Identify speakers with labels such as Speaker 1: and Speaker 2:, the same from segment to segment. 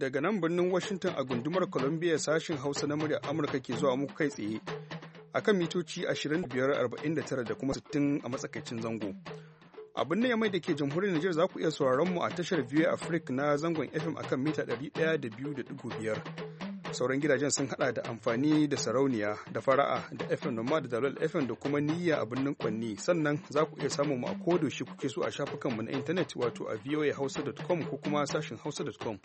Speaker 1: daga nan birnin Washington a gundumar Columbia sashin Hausa na muryar Amurka ke zuwa muku kai tsaye akan mitoci 2549 da kuma 60 a matsakaicin zango. Abin da ya mai da ke jamhuriyar Nijar za ku iya sauraron mu a tashar VOA Africa na zangon FM akan mita 102.5. Sauran gidajen sun hada da amfani da sarauniya da fara'a da FM Noma da Dalol FM da kuma niyya a birnin Kwanni. Sannan za ku iya samun mu a kodayaushe kuke so a shafukanmu na intanet wato a voahausa.com ko kuma sashin hausa.com.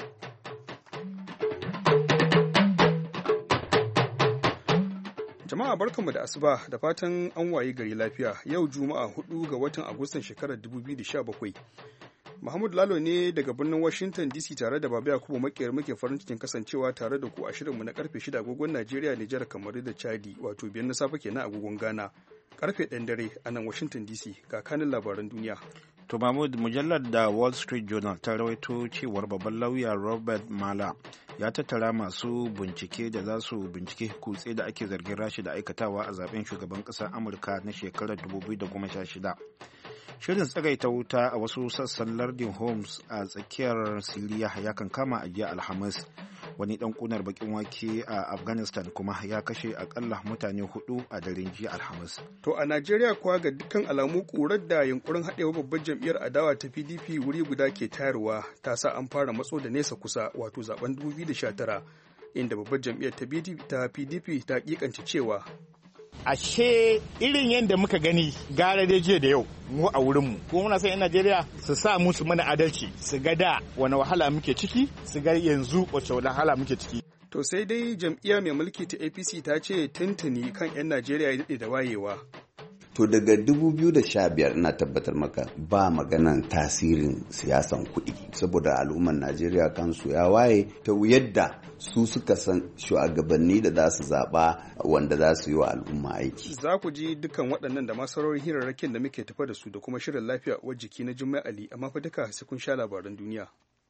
Speaker 1: Jama'a barkanmu da asuba da fatan an waye gari lafiya. Yau Juma'a 4 ga watan Agustan shekarar 2017. Mahmud Lalo ne daga birnin Washington DC tare da Babu Yakubu Makiyar muke farin cikin kasancewa tare da ku a shirinmu na karfe 6 agogon Najeriya, Nijar, Kamaru da Chadi, wato 5 na safe kenan agogon Ghana. Karfe 1 dare a nan Washington DC ga kanin labaran duniya.
Speaker 2: To Mahmud, mujallar da Wall Street Journal ta rawaito cewar babban lauya Robert Mueller ya tattara masu bincike da za su bincike kutse da ake zargin Rasha da aikatawa a zaben shugaban ƙasar Amurka na shekarar 2016. Shirin tsagaita wuta a wasu sassan lardin Homs a tsakiyar Siriya ya kankama a jiya Alhamis. Wani dan kunar bakin wake a Afghanistan kuma ya kashe akalla mutane 4 a daren jiya Alhamis.
Speaker 1: To a Najeriya kuwa ga dukkan alamu kurar da yunkurin haɗewa babbar jam'iyyar adawa ta PDP wuri guda ke tayarwa ta sa an fara matso da nesa kusa wato zaben 2019 inda babbar jam'iyyar ta PDP ta kikance cewa
Speaker 3: ashe irin yadda muka gani gara da jiya da yau mu a wurinmu kuma muna son 'yan Najeriya su sa musu mana adalci su ga da wani wahala muke ciki su ga yanzu wace wahala muke ciki.
Speaker 1: To sai dai jam'iyya mai mulki ta APC ta ce tuntuni kan 'yan Najeriya ya daɗe da wayewa.
Speaker 4: To daga 2015 na tabbatar maka ba maganan tasirin siyasan kuɗi saboda al'ummar Najeriya kansu ya waye ta yadda su suka san shugabanni da za su zaɓa wanda za su yi wa al'umma aiki.
Speaker 1: Za ku ji dukkan waɗannan da masarorin hirarrakin da muke tafa da su da kuma shirin lafiya uwar jiki na Jummai Ali amma fa duka sai kun sha labaran duniya.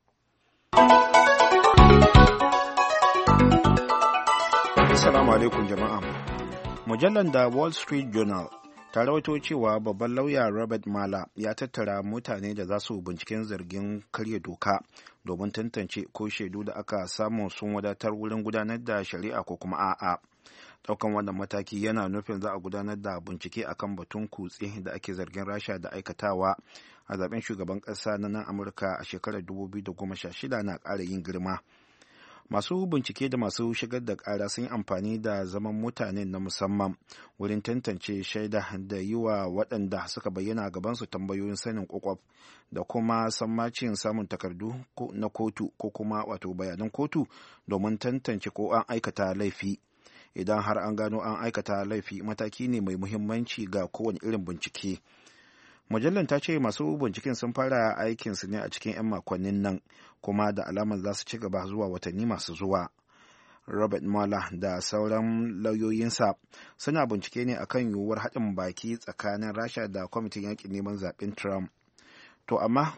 Speaker 2: Assalamu alaikum jama'a. Mujallar da Wall Street Journal ta rawaito cewa babban lauya Robert Mueller ya tattara mutane da za su binciken zargin karya doka domin tantance ko shaidu da aka samu sun wadatar wurin gudanar da shari'a ko kuma a'a. Daukan wannan mataki yana nufin za a gudanar da bincike akan batun kutse da ake zargin Rasha da aikatawa a zaben shugaban ƙasa na nan Amurka a shekarar 2016 na ƙara yin girma. Masu bincike da masu shigar da ƙara sun yi amfani da zaman mutanen na musamman wurin tantance shaida da yi wa waɗanda suka bayyana gabansu tambayoyin sanin kwakwaf da kuma sammacin samun takardu na kotu ko kuma wato bayanan kotu domin tantance ko an aikata laifi. Idan har an gano an aikata laifi mataki ne mai muhimmanci ga kowane irin bincike. Mujallar ta ce masu binciken sun fara aikinsu ne a cikin 'yan makonnin nan kuma da alamar za su ci gaba zuwa watanni masu zuwa. Robert Mueller da sauran lauyoyinsa suna bincike ne akan yiwuwar haɗin baki tsakanin Rasha da kwamitin yaƙin neman zaɓen Trump. To amma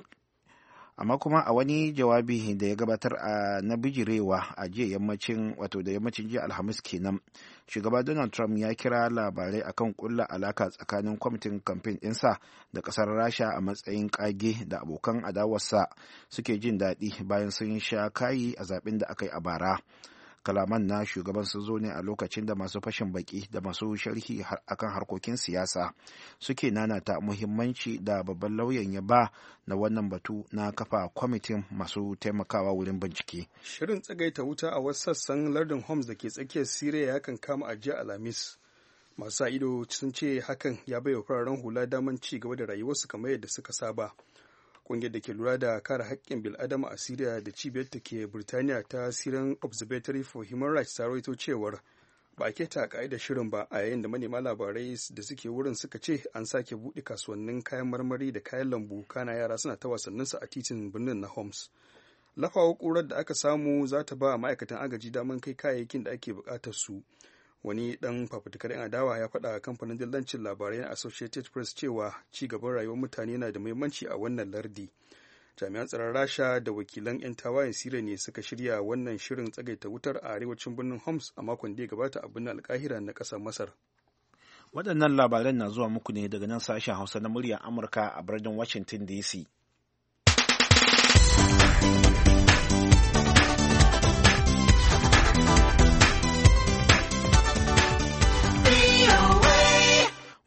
Speaker 2: kuma a wani jawabi da ya gabatar na bijirewa a jiya yammacin jiya Alhamis kenan, shugaba Donald Trump ya kira labarai akan kulla alaka tsakanin kwamitin kamfen ɗinsa da ƙasar Rasha a matsayin ƙage da abokan adawarsa suke jin daɗi bayan sun sha kayi a zaɓen da aka yi a bara. Kalaman na shugaban sun zo ne a lokacin da masu fashin baki da masu sharhi akan harkokin siyasa suke nanata muhimmanci da babban lauyan ya ba na wannan batu na kafa kwamitin masu taimakawa wurin bincike.
Speaker 1: Shirin tsagaita wuta a wasu sassan lardin Homs da ke tsakiyar Siriya ya kan kama a jiya Alhamis. Masu sa ido sun ce hakan ya bai wa fararen hula daman ci gaba da rayuwarsu kamar yadda suka saba. Ƙungiyar da ke lura da kare haƙƙin bil'adama a Siriya da cibiyar ta ke Birtaniya ta Syrian Observatory for Human Rights ta rawaito cewar ba a keta ƙa'idar shirin ba a yayin da manema labarai da suke wurin suka ce an sake buɗe kasuwannin kayan marmari da kayan lambu kana yara suna ta wasanninsu a titin birnin na Homs. Lafawa ƙurar da aka samu za ta ba ma'aikatan agaji daman kai kayayyakin da ake buƙatar su. Wani ɗan fafutukar 'yan adawa ya faɗa a kamfanin dillancin labarai na Associated Press cewa ci gaban rayuwar mutane na da muhimmanci a wannan lardi. Jami'an tsaron Rasha da wakilan 'yan tawayen Siriya ne suka shirya wannan shirin tsagaita wutar a arewacin birnin Homs a makon da ya gabata a birnin Alkahira na ƙasar Masar.
Speaker 2: Waɗannan labaran na zuwa muku ne daga nan sashen Hausa na muryar Amurka a birnin Washington DC.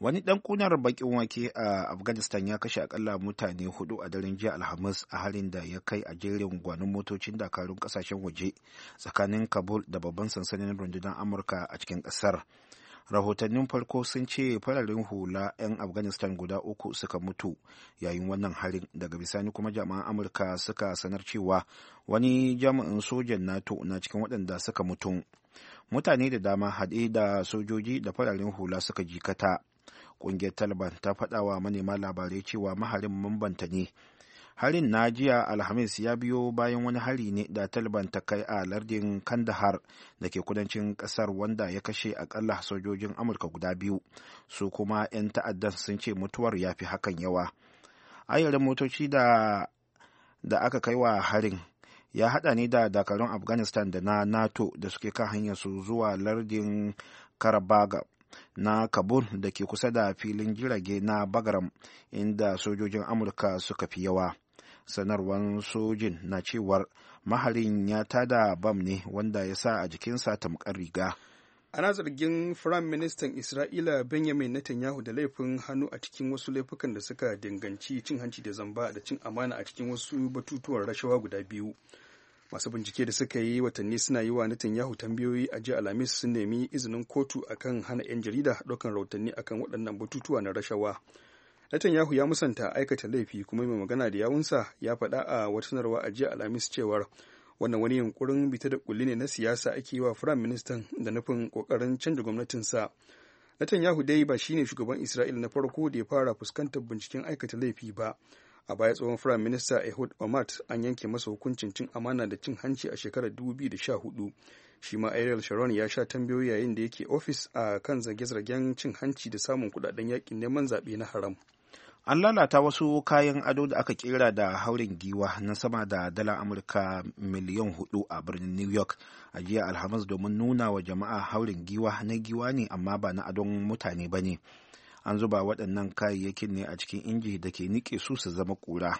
Speaker 2: wani dan kunar bakin wake a Afghanistan ya kashe akalla mutane 4 a daren jiya Alhamis a harin da ya kai a jerin gwanon motocin dakarun kasashen waje tsakanin Kabul da babban sansanin rundunar Amurka a cikin kasar. Rahotannin farko sun ce fararen hula 'yan Afghanistan guda 3 suka mutu yayin wannan harin. Daga bisani kuma jami'an Amurka suka sanar cewa wani jami'in sojan NATO na cikin waɗanda suka mutu. Mutane da dama haɗe da sojoji da fararen hula suka jikata. Ƙungiyar Taliban ta faɗa wa manema labarai cewa maharin mambanta ne. Harin na jiya Alhamis ya biyo bayan wani hari ne da Taliban ta kai a lardin Kandahar da ke kudancin ƙasar, wanda ya kashe akalla sojojin Amurka guda 2. Su kuma 'yan ta'addan sun ce mutuwar ya fi hakan yawa. Ayarin motoci da aka kai wa harin ya haɗa ne da dakarun Afghanistan da na NATO da suke kan hanyar su zuwa lardin Karabagh na Kabul da ke kusa da filin jirage na Bagram, inda sojojin Amurka suka fi yawa. Sanarwar sojin na cewar maharin ya tada bam ne wanda ya sa a jikinsa tamkar riga.
Speaker 1: Ana zargin Firayim Ministan Isra'ila Benjamin Netanyahu da laifin hannu a cikin wasu laifukan da suka danganci cin hanci da zamba da cin amana a cikin wasu batutuwan rashawa guda 2. Masu bincike da suka yi watanni suna yi wa Netanyahu tambayoyi a jiya Alhamis sun nemi izinin kotu akan hana 'yan jarida ɗaukan rahotanni akan waɗannan batutuwa na rashawa. Netanyahu ya musanta aikata laifi, kuma mai magana da yawunsa ya faɗa a wata sanarwa a jiya Alhamis cewar wannan wani yunkurin bita da kulli ne na siyasa ake yi wa Firayim Ministan da nufin ƙoƙarin canza gwamnatinsa. Netanyahu dai ba shine shugaban Isra'ila na farko da ya fara fuskantar binciken aikata laifi ba. A baya tsohon Firayim Minista Ehud Olmert an yanke masa hukuncin cin amana da cin hanci a shekarar 2014. Shi ma Ariel Sharon ya sha tambayoyi yayin da yake ofis a kan zarge-zargen cin hanci da samun kudaden yakin neman zaɓe na haram.
Speaker 2: An lalata wasu kayan ado da aka kera da haurin giwa na sama da dala Amurka miliyan 4 a birnin New York a jiya Alhamis domin nuna wa jama'a haurin giwa na giwa ne amma ba na adon mutane ba ne. An zuba waɗannan kayayyakin ne a cikin inji da ke niƙe su zama ƙura.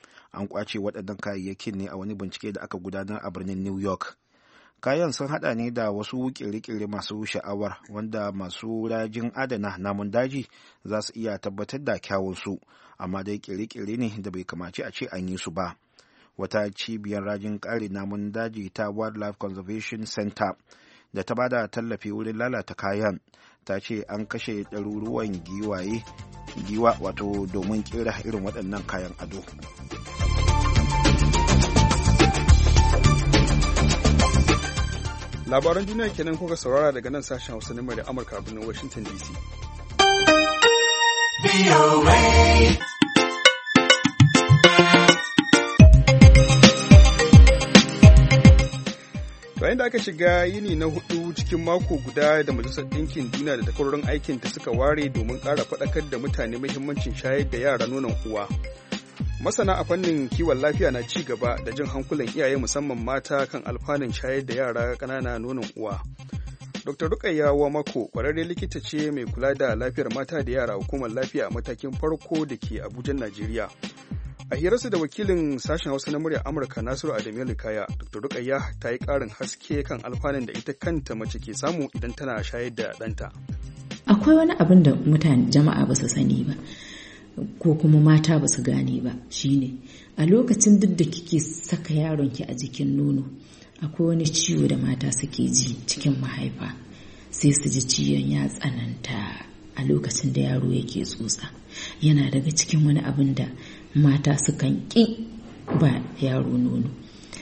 Speaker 2: An ƙwace waɗannan kayayyakin ne a wani bincike da aka gudanar a birnin New York. Kayan sun haɗa ne da wasu ƙere-ƙere masu sha'awar wanda masu rajin adana namun daji za su iya tabbatar da kyawunsu, amma dai ƙere-ƙere ne da bai kamace a ce an yi su ba. Wata cibiyar rajin kare namun daji ta Wildlife Conservation Center da ta bada tallafi wurin lalata kayan ta ce an kashe ɗaruruwan giwa wato domin kera irin waɗannan kayan ado.
Speaker 1: Labaran duniya kenan kuka saurara daga nan sashen Hausa na da Amurka a birnin Washington DC. Bayan da aka shiga yini na 4 cikin mako guda da Majalisar Ɗinkin Duniya da takwarorin aikinta suka ware domin ƙara faɗakar da mutane muhimmancin shayar da yara nonon uwa. Masana a fannin kiwon lafiya na ci gaba da jin hankulan iyaye musamman mata kan alfanun shayar da yara ƙanana nonon uwa. Dr. Rukayya Wamako ƙwararre likita ce mai kula da lafiyar mata da yara a hukumar lafiya a matakin farko da ke Abuja, Najeriya. A hirarsa da wakilin sashen Hausa na muryar Amurka Nasiru Adamu Kaya, Dr. Rukayya ta yi ƙarin haske kan alfanun da ita kanta mace ke samu idan tana shayar da ɗanta.
Speaker 5: Akwai wani abin da jama'a ba su sani ba, ko kuma mata ba su gane ba, shine a lokacin duk da kike saka yaronki a jikin nono akwai wani ciwo da mata suke ji cikin mahaifa, sai su ji ciwon ya tsananta a lokacin da yaro yake tsotsa. Yana daga cikin wani abin da mata sukan ƙi ba yaro nono.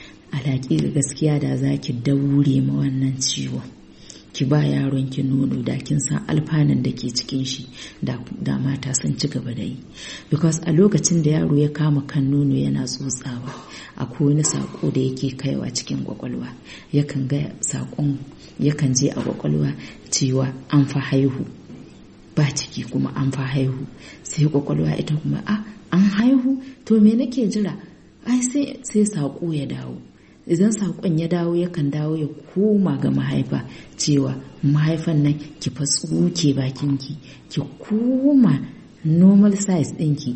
Speaker 5: Alaƙi ga gaskiya da za ki daure ma wannan ciwon, ki ba yaron ki nono, da kin san alfanun da ke cikin shi da mata sun ci gaba da yi, because a lokacin da yaro ya kama kan nono yana tsotsawa akwai wani sako da yake kaiwa cikin kwakwalwa, yakan ga sakon yakan je a kwakwalwa cewa an fa haihu, ba ciki kuma an fa haihu, sai kwakwalwa ita kuma an haihu to me nake jira, ai sai sako ya dawo. Idan saƙon ya dawo yakan dawo ya koma ga mahaifa cewa mahaifan nan ki fa tsuke bakinki, ki koma normal size ɗinki,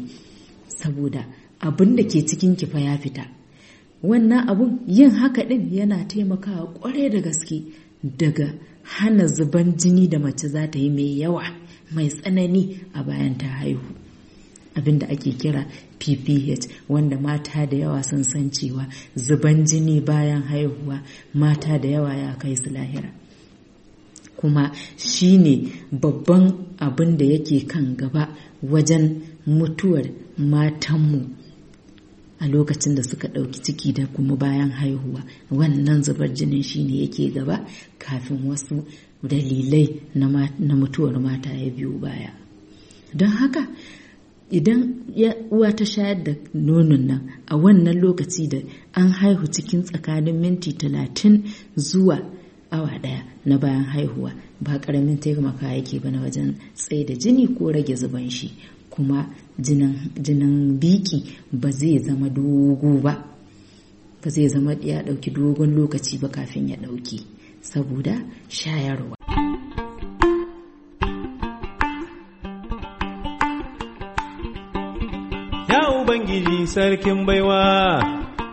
Speaker 5: saboda abin da ke cikin ki fa ya fita. Wannan abun yin haka ɗin yana taimakawa ƙwarai da gaske daga hana zuban jini da mace za ta yi mai yawa mai tsanani a bayan ta haihu, abinda ake kira PPH, wanda mata da yawa sun san cewa zuban jini bayan haihuwa mata da yawa ya kai su lahira, kuma shine babban abin da yake kan gaba wajen mutuwar matanmu a lokacin da suka ɗauki ciki da kuma bayan haihuwa. Wannan zubar jinin shine yake gaba kafin wasu dalilai na mutuwar mata ya biyo baya. Don haka idan uwa ta shayar da nonon nan a wannan lokaci da an haihu cikin tsakanin minti 30 zuwa awa 1 na bayan haihuwa, ba karamin taimaka yake ba na wajen tsaye da jini ko rage zuban shi, kuma jinin biki ba zai zama dogo ba zai zama ya dauki dogon lokaci ba kafin ya dauki, saboda shayarwa.
Speaker 6: Ya Ubangiji sarkin baiwa,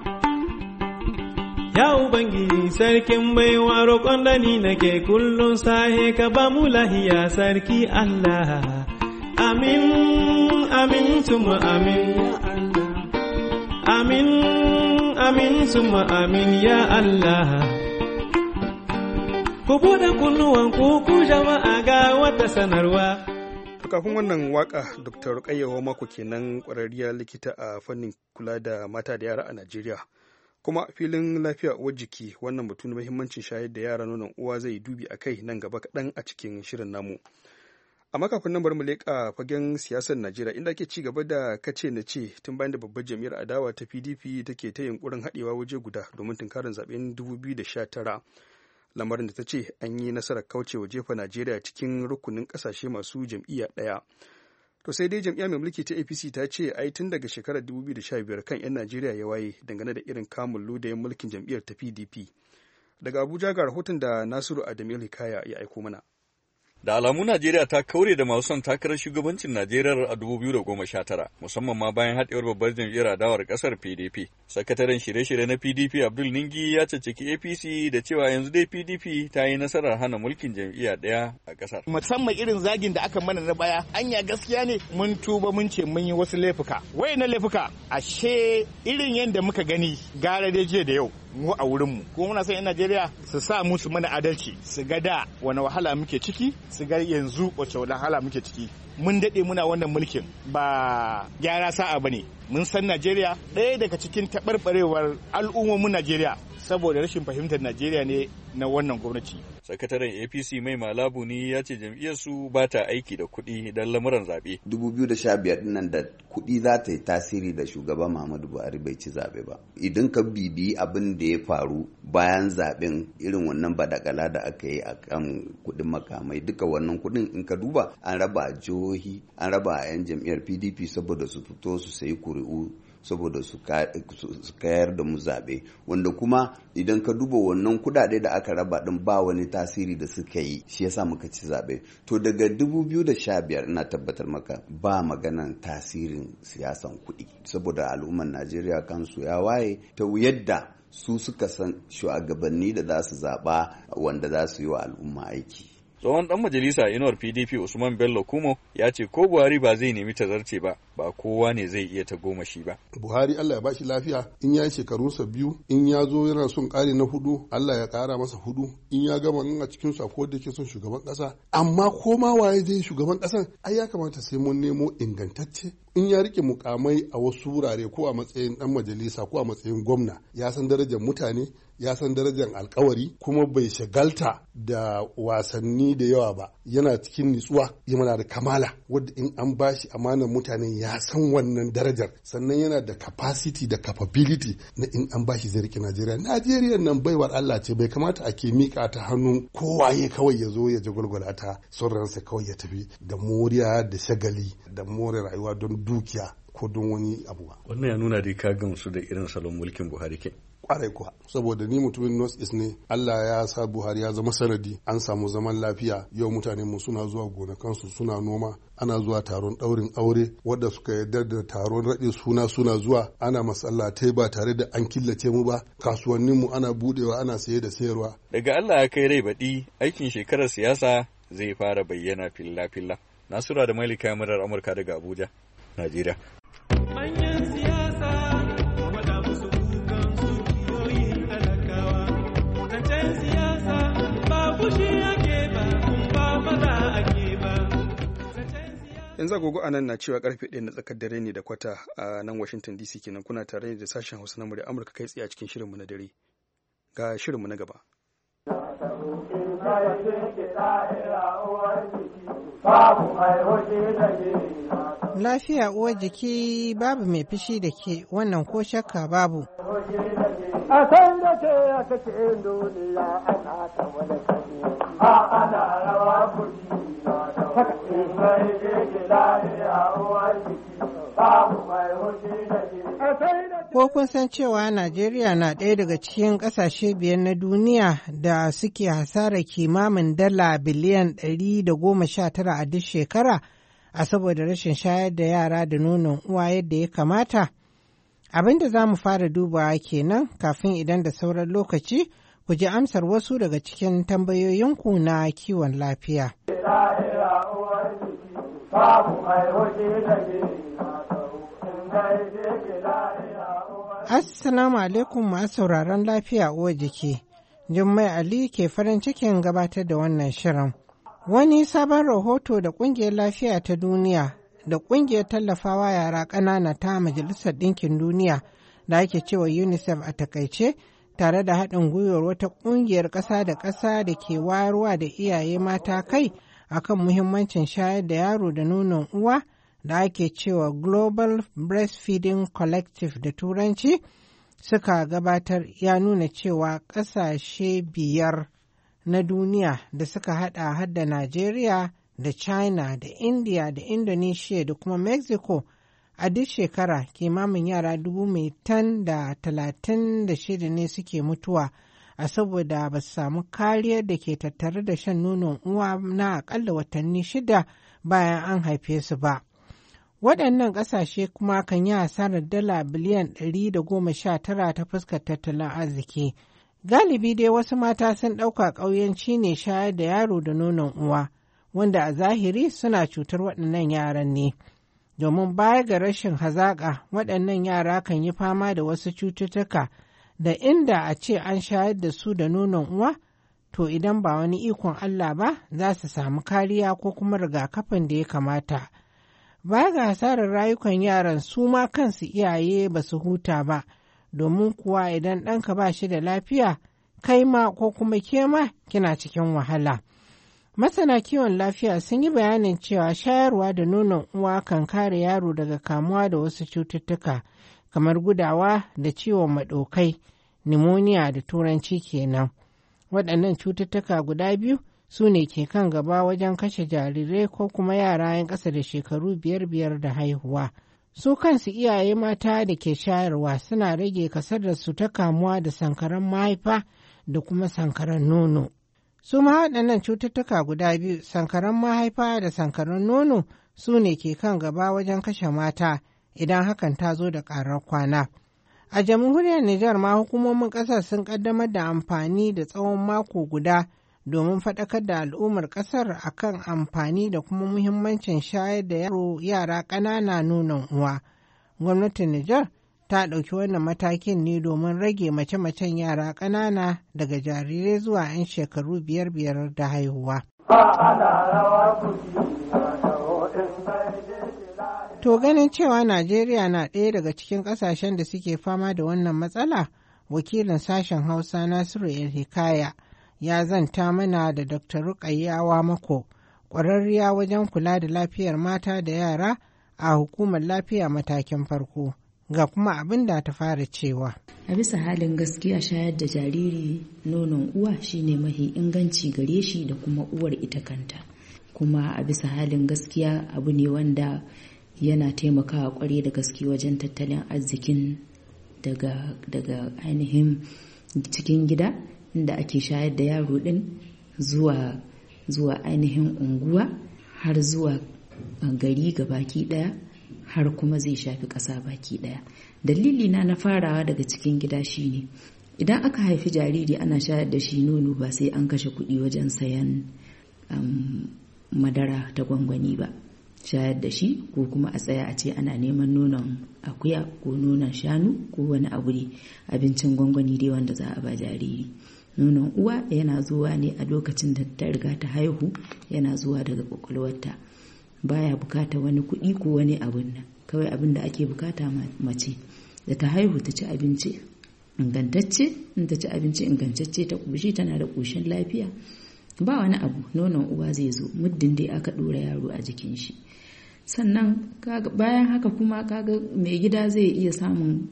Speaker 6: ya Ubangiji sarkin baiwa, roƙon da ni nake kullum sahe ka ba mu lahiya sarki Allah. Amin, amin, tuma amin, ya Allah. Amin, amin, tuma amin, ya Allah. Ku buɗe kunnuwan ku jama'a ga wata sanarwa.
Speaker 1: Kafin wannan waka, Dr. Rukayya mako kenan ƙwararriyar likita a fannin kula da mata da yara a Najeriya. Kuma filin lafiya uwar jiki, wannan batu na muhimmancin shayar da yara nonon uwa zai dubi a kai nan gaba kaɗan a cikin shirin namu. Amma kafin nan bari mu leƙa fagen siyasar Najeriya, inda ake ci gaba da kace na ce tun bayan da babbar jam'iyyar adawa ta PDP take ta yunkurin haɗewa waje guda domin tunkarin zaɓen 2019. Lamarin da ta ce an yi nasarar kaucewa jefa Najeriya cikin rukunin ƙasashe masu jam'iyya ɗaya. To sai dai jam'iyya mai mulki ta APC ta ce ai tun daga shekarar 2015 kan 'yan Najeriya ya waye dangane da irin kamun ludayin mulkin jam'iyyar ta PDP. Daga Abuja ga rahoton da Nasiru Adamu Hikaya ya aiko mana.
Speaker 7: Da alamu Najeriya ta kaure da masu son takarar shugabancin Najeriya a 2019, musamman ma bayan haɗewar babbar jam'iyyar adawar ƙasar PDP. Sakataren shirye-shirye na PDP Abdul Ningi ya caccaki APC da cewa yanzu dai PDP ta yi nasarar hana mulkin jam'iyya ɗaya a ƙasar.
Speaker 3: Musamman irin zagin da aka mana na baya, anya gaskiya ne mun tuba mun ce mun yi wasu laifuka. Na laifuka, ashe irin yadda muka gani gara da jiya da yau. Mu a wurinmu kuma muna son 'yan Najeriya su sa musu mana adalci, su ga da wani wahala muke ciki, su ga yanzu wace wahala muke ciki. Mun daɗe muna wannan mulkin ba gyara sa'a ba ne. Mun san Najeriya ɗaya daga cikin taɓarɓarewar al'ummomin Najeriya saboda rashin fahimtar Najeriya ne na wannan gwamnati.
Speaker 7: Sakataren APC Mai Malabu ne ya ce jam'iyyarsu ba ta aiki da kuɗi don lamuran zaɓe.
Speaker 4: 2015 nan da kuɗi za ta yi tasiri da shugaban Muhammadu Buhari bai ci zaɓe ba. Idan ka bibiyi abin da ya faru bayan zaɓen irin wannan badakala da aka yi a kan kuɗin makamai, duka wannan kuɗin in ka duba an raba a jihohi, an raba a 'yan jam'iyyar PDP saboda su fito su sayi kuri'u, saboda su kayar da mu zaɓe, wanda kuma idan ka duba wannan kudade da aka raba din ba wani tasiri da suka yi, shi yasa muka ci zaɓe. To daga 2015 ina tabbatar maka ba maganan tasirin siyasan kuɗi, saboda al'ummar Najeriya kansu ya waye ta yadda su suka san shugabanni da za su zaɓa wanda za su yi wa al'umma aiki.
Speaker 7: Tsohon ɗan majalisa inuwar PDP Usman Bello Kumo ya ce ko Buhari ba zai nemi tazarce ba kowa ne zai iya ta goma shi ba.
Speaker 8: Buhari Allah ya bashi lafiya, in ya yi shekarunsa 2, in ya zo yana son ƙari na 4 Allah ya ƙara masa 4, in ya gama in a cikin su akwai da ke son shugaban ƙasa. Amma ko ma waye zai shugaban ƙasan, ai ya kamata sai mun nemo ingantacce. In ya rike mukamai a wasu wurare ko a matsayin ɗan majalisa ko a matsayin gwamna, ya san darajar mutane, ya san darajar alkawari, kuma bai shagalta da wasanni da yawa ba, yana cikin nutsuwa, yana da kamala wadda in an bashi amanar mutane ya san wannan darajar, sannan yana da capacity da capability na in an bashi zai rike Najeriya nan baiwar Allah ce, bai kamata a ke mika ta hannu kowaye kawai ya zo ya jagwalgwala ta son ransa kawai ya tafi da moriya da shagali da more rayuwa don dukiya ko don wani abu ba.
Speaker 7: Wannan ya nuna dai ka gamsu da irin salon mulkin Buhari ke.
Speaker 8: Kwarai kuwa, saboda ni mutumin North East ne, Allah ya sa Buhari ya zama sanadi, an samu zaman lafiya, yau mutane mu suna zuwa gonakansu suna noma, ana zuwa taron ɗaurin aure, wadda suka yarda da taron raɗe suna zuwa, ana masallatai ba tare da an killace mu ba, kasuwanninmu ana budewa, ana saye da sayarwa.
Speaker 7: Daga Allah ya kai rai baɗi, aikin shekarar siyasa zai fara bayyana filla-filla. Nasura da Malika murar Amurka daga Abuja, Najeriya.
Speaker 6: Manyan siyasa wada musu kukan zuciyoyin talakawa. Zancen siyasa ba fushi ake ba, ba fada ake ba.
Speaker 1: Yanzu agogo a nan na cewa karfe 1 na tsakar dare ne da kwata a nan Washington DC kenan. Kuna tare da sashen Hausa na murya Amurka kai tsaye a cikin shirinmu na dare. Ga shirinmu na gaba.
Speaker 9: Lafiya uwar jiki babu mai fishi da ke, wannan ko shakka babu.
Speaker 10: A san da ke a cikin duniya ana ta wani kare, ana rawa kuri na da wani mai ke lafiya uwar jiki babu mai hoji da ke.
Speaker 9: Ko kun san cewa Najeriya na ɗaya daga cikin ƙasashe 5 na duniya da suke hasarar kimamin dala biliyan 119 a duk shekara a saboda rashin shayar da yara da nonon uwa yadda ya kamata? Abin da za mu fara dubawa kenan kafin idan da sauran lokaci ku ji amsar wasu daga cikin tambayoyinku na kiwon lafiya. Assalamu alaikum masu sauraron lafiya uwa jiki. Jummai Ali ke farin cikin gabatar da wannan shirin. Wani sabon rahoto da ƙungiyar lafiya ta duniya da ƙungiyar tallafawa yara ƙanana ta Majalisar Ɗinkin Duniya da ake cewa UNICEF a takaice tare da haɗin gwiwar wata ƙungiyar ƙasa da ƙasa da ke wayarwa da iyaye mata kai akan muhimmancin shayar da yaro da nonon uwa da ake cewa Global Breastfeeding Collective da Turanci suka gabatar ya nuna cewa ƙasashe 5 na duniya da suka hada hadda Najeriya da China da India da Indonesia da kuma Mexico a duk shekara kimamin yara 136 ne suke mutuwa a saboda ba su samu kariyar da ke tattare da shan nonon uwa na akalla watanni 6 bayan an haife su ba. Waɗannan ƙasashe kuma kan yi hasarar dala biliyan 119 ta fuskar tattalin arziki. Galibi dai wasu mata sun ɗauka ƙauyanci ne shayar da yaro da nonon uwa, wanda a zahiri suna cutar waɗannan yaran ne. Domin baya ga rashin hazaƙa, waɗannan yara kan yi fama da wasu cututtuka da inda a ce an shayar da su da nonon uwa, to idan ba wani ikon Allah ba za su samu kariya ko kuma rigakafin da ya kamata. Baya ga hasarar rayukan yaran su ma kansu iyaye ba su huta ba, domin kuwa idan ɗanka ba shi da lafiya, kai ma ko kuma ke ma kina cikin wahala. Masana kiwon lafiya sun yi bayanin cewa shayarwa da nonon uwa kan kare yaro daga kamuwa da wasu cututtuka kamar gudawa da ciwon maɗokai, pneumonia da turanci kenan. Waɗannan cututtuka guda biyu su ne ke kan gaba wajen kashe jarirai ko kuma yara 'yan ƙasa da shekaru 5 da haihuwa. Su kansu iyaye mata da ke shayarwa suna rage kasarsu ta kamuwa da sankaran mahaifa da kuma sankaran nono. Su ma waɗannan cututtuka guda biyu, sankaran mahaifa da sankaran nono, su ne ke kan gaba wajen kashe mata idan hakan ta zo da ƙarar kwana. A jamhuriyar Nijar ma hukumomin ƙasar sun ƙaddamar da amfani da tsawon mako guda domin faɗakar da al'ummar ƙasar akan amfani da kuma muhimmancin shayar da yara ƙanana nonon uwa. Gwamnatin Nijar ta ɗauki wannan matakin ne domin rage mace-macen yara ƙanana daga jarirai zuwa 'yan shekaru 5 da haihuwa. To ganin cewa Najeriya na ɗaya daga cikin ƙasashen da suke fama da wannan matsala, wakilin sashen Hausa Nasiru El-Hikaya ya zanta mana da Dr. Rukayya Mako, ƙwararriya wajen kula da lafiyar mata da yara a hukumar lafiya matakin farko. Ga kuma abin da ta fara cewa.
Speaker 5: A bisa halin gaskiya shayar da jariri nonon uwa shine mahi inganci gare shi da kuma uwar ita kanta. Kuma a bisa halin gaskiya abu ne wanda yana taimakawa kwarai da gaske wajen tattalin arzikin daga ainihin cikin gida inda ake shayar da yaro din zuwa ainihin unguwa har zuwa gari ga baki daya har kuma zai shafi ƙasa baki daya. Dalili na farawa daga cikin gida shine idan aka haifi jariri ana shayar da shi nono ba sai an kashe kuɗi wajen sayan madara ta gwangwani ba, shayar da shi ko kuma a tsaya a ce ana neman nonon akuya ko nonon shanu ko wani abu ne, abincin gwangwani dai wanda za a ba jariri. Nonon uwa yana zuwa ne a lokacin da ta riga ta haihu, yana zuwa daga kwakwalwarta, baya bukata wani kuɗi ko wani abun nan. Kawai abin da ake bukata mace da ta haihu ta ci abinci ingantacce, in ta ci abinci ingantacce ta ƙoshi, tana da ƙoshin lafiya, ba wani abu, nonon uwa zai zo muddin dai aka ɗora yaro a jikin shi. Sannan bayan haka kuma kaga mai gida zai iya samun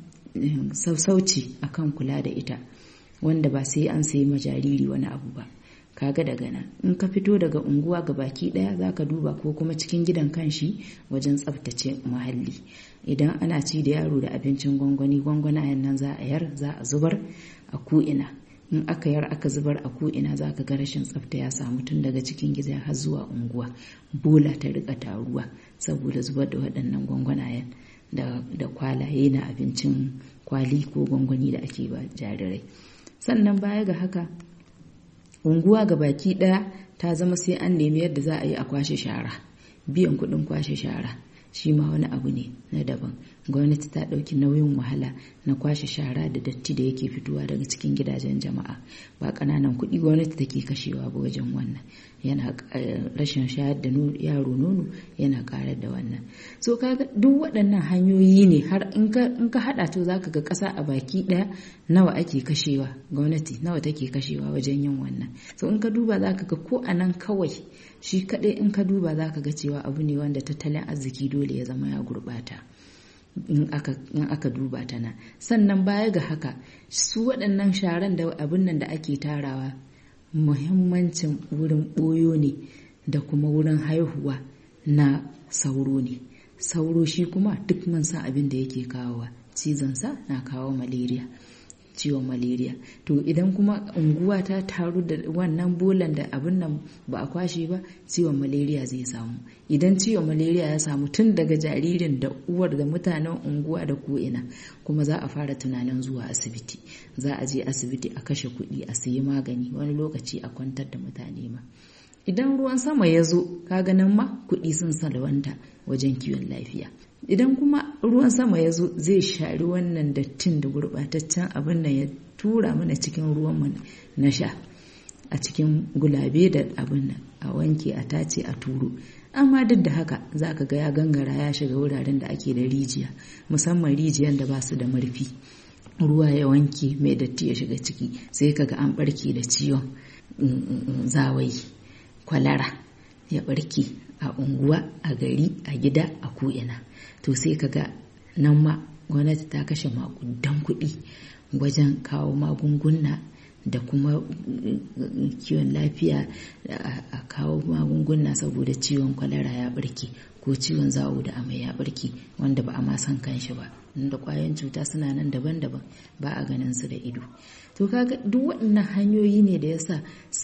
Speaker 5: sassauci akan kula da ita, wanda ba sai an sayi ma jariri wani abu ba. Kaga daga nan in ka fito daga unguwa ga baki daya za ka duba ko kuma cikin gidan kanshi wajen tsaftace muhalli. Idan ana ci da yaro da abincin gwangwani, gwangwanayen nan za a yar, za a zubar a ko'ina. In aka yar aka zubar a ko'ina za ka ga rashin tsafta ya samu tun daga cikin gida har zuwa unguwa. Bola ta rika taruwa saboda zubar da waɗannan gwangwanayen da kwalaye na abincin kwali ko gwangwani da ake ba jarirai. Sannan baya ga haka, unguwa ga baki daya ta zama sai an nemi yadda za a yi a kwashe shara. Biyan kuɗin kwashe shara shi ma wani abu ne na daban. Gwamnati ta ɗauki nauyin wahala na kwashe shara da datti da yake fitowa daga cikin gidajen jama'a. Ba ƙananan kuɗi gwamnati take kashewa ba wajen wannan. Yana rashin shayar da yaro nono yana ƙarar da wannan. So kaga duk waɗannan hanyoyi ne, har in ka haɗa to zaka ga ƙasa a baki ɗaya nawa ake kashewa, gwamnati nawa take kashewa wajen yin wannan. So in ka duba zaka ga ko a nan kawai shi kaɗai in ka duba zaka ga cewa abu ne wanda tattalin arziki dole ya zama ya gurɓata in aka duba ta nan. Sannan baya ga haka, su waɗannan sharan da abin nan da ake tarawa, muhimmancin wurin ɓoyo ne da kuma wurin haihuwa na sauro ne. Sauro shi kuma duk mun san abin da yake kawowa, cizonsa na kawo malaria, ciwon malaria. To idan kuma unguwa ta taru da wannan bolan da abin nan ba a kwashe ba, ciwon malaria zai samu. Idan ciwon malaria ya samu, tun daga jaririn da uwar da mutanen unguwa da ko'ina, kuma za a fara tunanin zuwa asibiti. Za a je asibiti a kashe kuɗi a sayi magani, wani lokaci a kwantar da mutane ma. Idan ruwan sama ya zo, kaga nan ma kuɗi sun salwanta wajen kiwon lafiya. Idan kuma ruwan sama ya zo, zai shari wannan dattin da gurɓataccen abin nan ya tura mana cikin ruwan na sha, a cikin gulabe da abin nan, a wanke a tace a turo. Amma duk da haka za ka ga ya gangara ya shiga wuraren da ake da rijiya, musamman rijiyar da ba su da murfi. Ruwa ya wanke mai datti ya shiga ciki, sai ka ga an ɓarke da ciwon zawayi, kwalara ya ɓarke a unguwa, a gari, a gida, a ko'ina. To sai ka ga nan ma gwamnati ta kashe makudan kuɗi wajen kawo magunguna da kuma kiwon lafiya, a kawo magunguna saboda ciwon kwalara ya barke ko ciwon zawo da amai ya barke, wanda ba a ma san kanshi ba, inda kwayoyin cuta suna nan daban-daban ba a ganin su da ido. To kaga duk waɗannan hanyoyi ne da yasa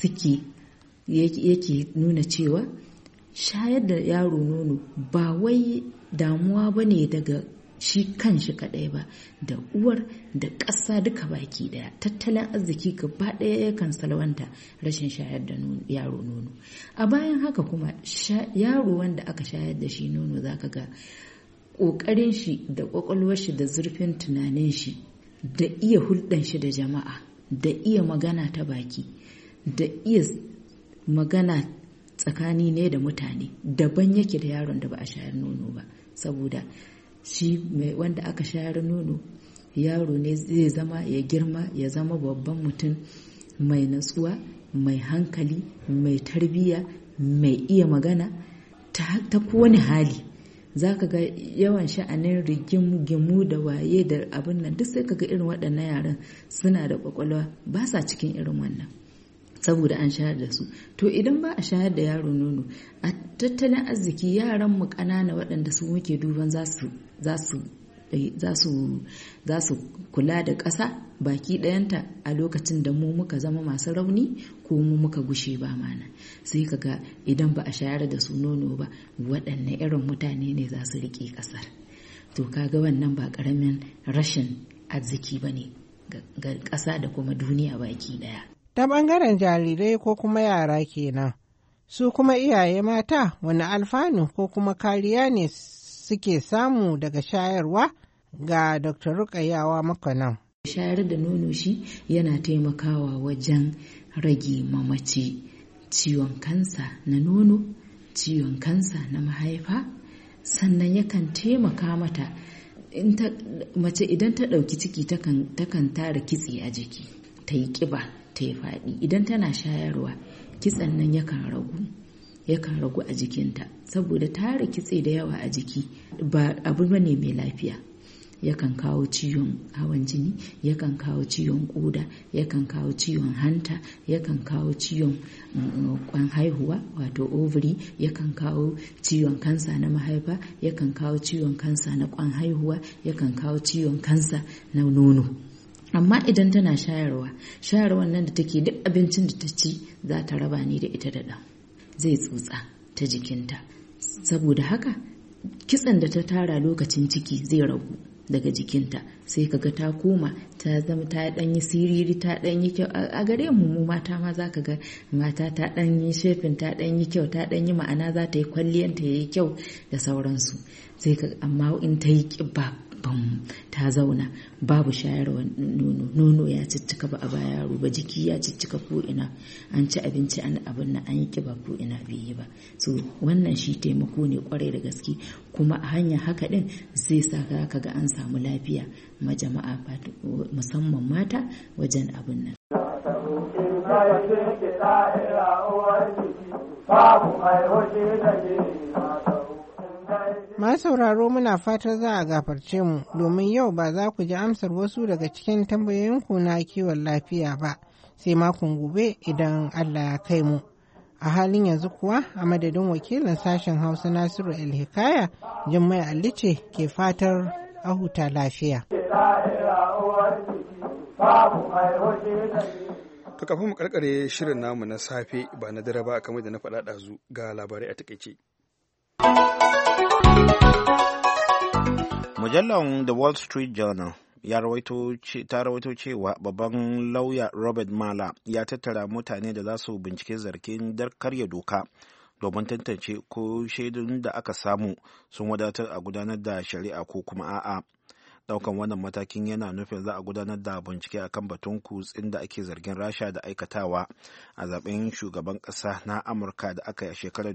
Speaker 5: yake nuna cewa shayar da yaro nono ba wai damuwa ba ne daga shi kan shi kaɗai ba, da uwar da ƙasa duka baki ɗaya. Tattalin arziki gaba ɗaya yakan salwanta rashin shayar da yaro nono. A bayan haka kuma yaro wanda aka shayar da shi nono, za ka ga ƙoƙarin shi da ƙwaƙwalwar shi da zurfin tunanin shi da iya hulɗan shi da jama'a, da iya magana ta baki, da iya magana tsakani ne da mutane, daban yake da yaron da ba a shayar nono ba. Saboda shi wanda aka shayar nono, yaro ne zai zama ya girma ya zama babban mutum mai natsuwa, mai hankali, mai tarbiyya, mai iya magana ta kowane hali. Za ka ga yawan sha'anin rigimu da waye da abin nan, duk sai ka ga irin waɗannan yaran suna da ƙwaƙwalwa, ba sa cikin irin wannan saboda an shayar da su. To idan ba a shayar da yaro nono, a tattalin arziki yaran mu ƙanana waɗanda su muke duban za su kula da ƙasa baki ɗayanta a lokacin da mu muka zama masu rauni ko mu muka gushe ba mana. Sai ka ga idan ba a shayar da su nono ba, waɗanne irin mutane ne za su riƙe ƙasar. To kaga wannan ba ƙaramin rashin arziki ba ne ga ƙasa da kuma duniya baki ɗaya.
Speaker 9: Ta ɓangaren jarirai ko kuma yara kenan, Su kuma iyaye mata wani alfanu ko kuma kariya ne suke samu daga shayarwa? Ga Dr. Rukayawa Makanan.
Speaker 5: Shayar da nono shi yana taimakawa wajen rage mamaci ciwon kansa na nono, ciwon kansa na mahaifa, sannan yakan taimaka mata mace idan ta ɗauki ciki takan tara kitse a jiki, ta yi ƙiba, ta yi faɗi. Idan tana shayarwa kitsen nan yakan ragu a jikinta, saboda tara kitse da yawa a jiki ba abu bane mai lafiya. Yakan kawo ciwon hawan jini, yakan kawo ciwon ƙoda, yakan kawo ciwon hanta, yakan kawo ciwon kwan haihuwa wato ovary, yakan kawo ciwon kansa na mahaifa, yakan kawo ciwon kansa na kwan haihuwa, yakan kawo ciwon kansa na nono. Amma idan tana shayarwa nan da take duk abincin da ta ci za ta raba ni da ita da ɗan, zai tsotsa ta jikinta. Saboda haka kitsen da ta tara lokacin ciki zai ragu daga jikinta, sai kaga ta koma ta zama ta ɗanyi siriri, ta ɗanyi kyau. A gare mu mata ma za ka ga mata ta ɗanyi shefin, ta ɗanyi kyau, ta ɗanyi ma'ana za ta yi kwalliyanta ya yi kyau da sauransu. Sai ka amma in ta yi ƙiba ta zauna babu shayarwa nono ya ciccika ba a ba yaro ba, jiki ya ciccika ko ina, an ci abinci an abin nan an yi kiba ko ina bai yi ba. So wannan shi taimako ne kwarai da gaske, kuma a hanyar haka din zai sa ka ga an samu lafiya ma jama'a musamman mata wajen abin nan.
Speaker 9: Masu sauraro muna fatar za a gafarce mu domin yau ba za ku ji amsar wasu daga cikin tambayoyinku na kiwon lafiya ba, sai makon gobe idan Allah ya kai mu. A halin yanzu kuwa a madadin wakilin sashen Hausa Nasiru El-Hikaya, Jummai Ali ce ke fatar a huta lafiya.
Speaker 1: To kafin mu karkare shirin namu na safe ba na dare ba kamar da na faɗa ɗazu ga labarai a takaice.
Speaker 2: Mujallar The Wall Street Journal ta rawaito cewa babban lauya Robert Mueller ya tattara mutane da za su bincike zargin karya doka domin tantance ko shaidun da aka samu sun wadatar a gudanar da shari'a ko kuma a'a. Daukan wannan matakin yana nufin za a gudanar da bincike akan batun kutsin da ake zargin Rasha da aikatawa a zaben shugaban ƙasa na Amurka da aka yi a shekarar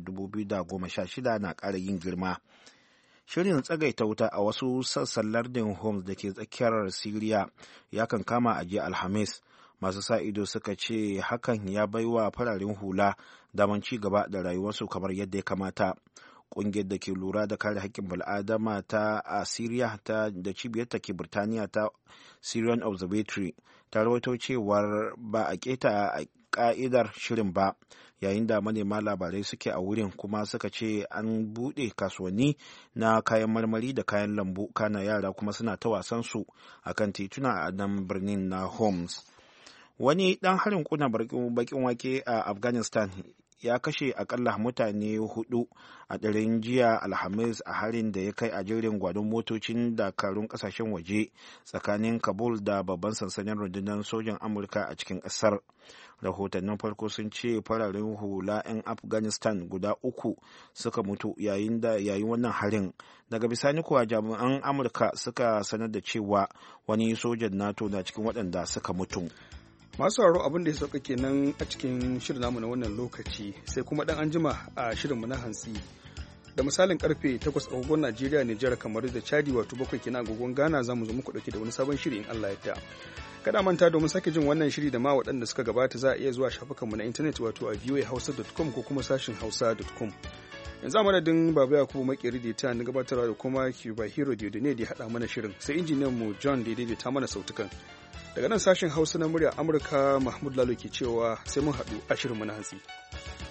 Speaker 2: 2016 na ƙara yin girma. Shirin tsagaita wuta a wasu sassan lardin Homs da ke tsakiyar Siriya ya kan kama a jiya Alhamis. Masu sa ido suka ce hakan ya baiwa fararen hula daman ci gaba da rayuwarsu kamar yadda ya kamata. Ƙungiyar da ke lura da kare haƙƙin bil'adama ta a Siriya da cibiyar ta ke Birtaniya ta Syrian Observatory ta rawaito cewar ba a keta ƙa'idar shirin ba, yayin da manema labarai suke a wurin kuma suka ce an buɗe kasuwanni na kayan marmari da kayan lambu, kana yara kuma suna ta wasan su akan tituna a nan birnin na Homs. Wani ɗan harin kuna bakin wake a Afghanistan ya kashe akalla mutane 4 a daren jiya Alhamis a harin da ya kai a jerin gwadon motocin dakarun kasashen waje tsakanin Kabul da babban sansanin rundunar sojan Amurka a cikin ƙasar. Rahotannin farko sun ce fararen hula 'yan Afghanistan guda 3 suka mutu yayin wannan harin. Daga bisani kuwa jami'an Amurka suka sanar da cewa wani sojan NATO na cikin waɗanda suka mutu.
Speaker 1: Masu sauraro abin da ya sauka kenan a cikin shirin namu na wannan lokaci, sai kuma dan anjima a shirinmu na hantsi da misalin karfe 8 agogon Najeriya, Nijar, kamar da Chadi wato 7 kenan agogon Ghana zamu zo muku dauke da wani sabon shiri in Allah ya yarda. Kada manta domin sake jin wannan shiri da ma waɗanda suka gabata za a iya zuwa shafukanmu na intanet wato a voahausa.com ko kuma sashin hausa.com. Yanzu a madadin Baba Yakubu Makeri da ta gabatarwa da kuma Cuba Hero Diodone da ya haɗa mana shirin, sai injiniyan mu John da ya ta mana sautukan. Daga nan sashen Hausa na murya Amurka, Mahmud Lalo ke cewa sai mun haɗu a shirinmu na hantsi.